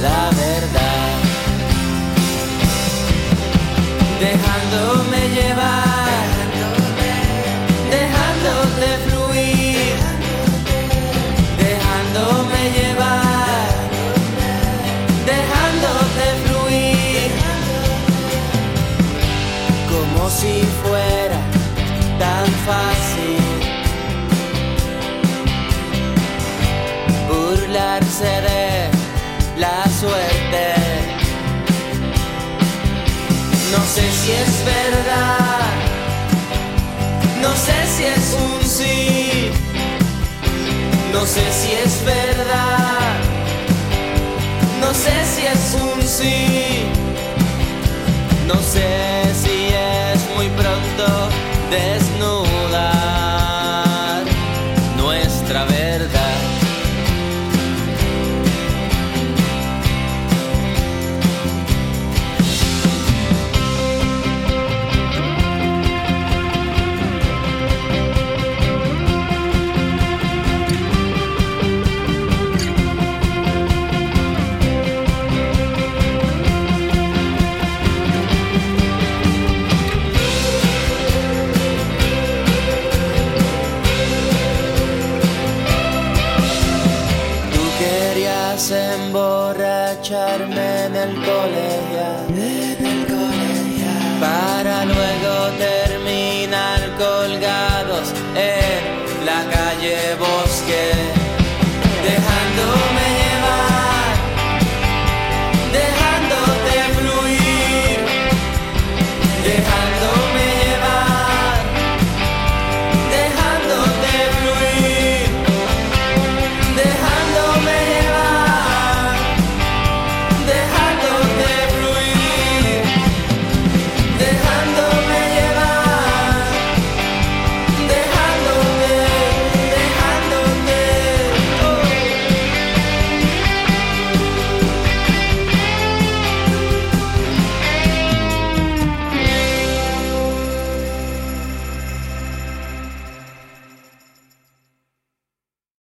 la verdad, dejándome llevar, dejándote fluir, dejándome llevar, dejándote fluir, como si fuera tan fácil burlarse de la suerte. No sé si es verdad, no sé si es un sí, no sé si es verdad, no sé si es un sí, no sé si es muy pronto desnudar nuestra verdad. Emborracharme en el colegial, para luego terminar colgados en la calle Boston.